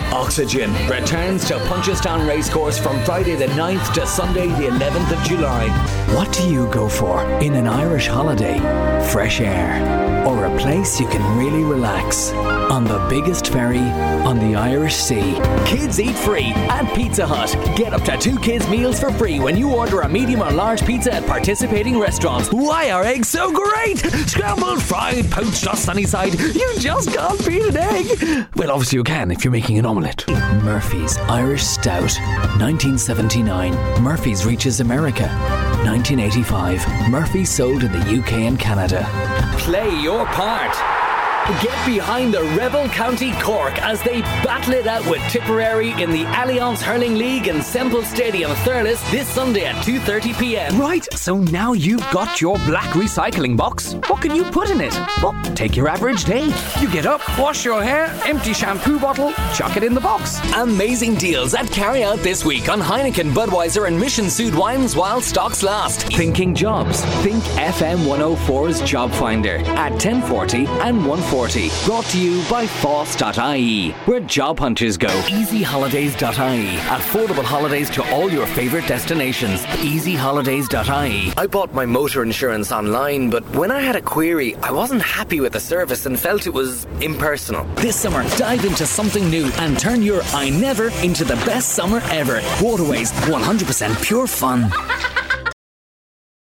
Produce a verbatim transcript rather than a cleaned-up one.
Oxygen returns to Punchestown Racecourse from Friday the ninth to Sunday the eleventh of July. What do you go for in an Irish holiday? Fresh air, or a place you can really relax? On the biggest ferry on the Irish Sea. Kids eat free at Pizza Hut. Get up to two kids' meals for free when you order a medium or large pizza at participating restaurants. Why are eggs so great? Scrambled, fried, poached or sunny side. You just can't beat an egg. Well, obviously you can if you're making an omelette. Murphy's Irish Stout, nineteen seventy-nine. Murphy's reaches America, nineteen eighty-five. Murphy's sold in the U K and Canada. Play your part. Get behind the Rebel County Cork as they battle it out with Tipperary in the Allianz Hurling League in Semple Stadium, Thurles, this Sunday at two thirty p m. Right, so now you've got your black recycling box. What can you put in it? Well, take your average day. You get up, wash your hair, empty shampoo bottle, chuck it in the box. Amazing deals at Carry Out this week on Heineken, Budweiser and Mission Sud wines while stocks last. Thinking jobs? Think F M one oh four's Job Finder at ten forty and one forty. Brought to you by Foss dot I E, where job hunters go. easy holidays dot I E. Affordable holidays to all your favourite destinations. easy holidays dot I E. I bought my motor insurance online, but when I had a query, I wasn't happy with the service and felt it was impersonal. This summer, dive into something new and turn your I never into the best summer ever. Waterways, one hundred percent pure fun.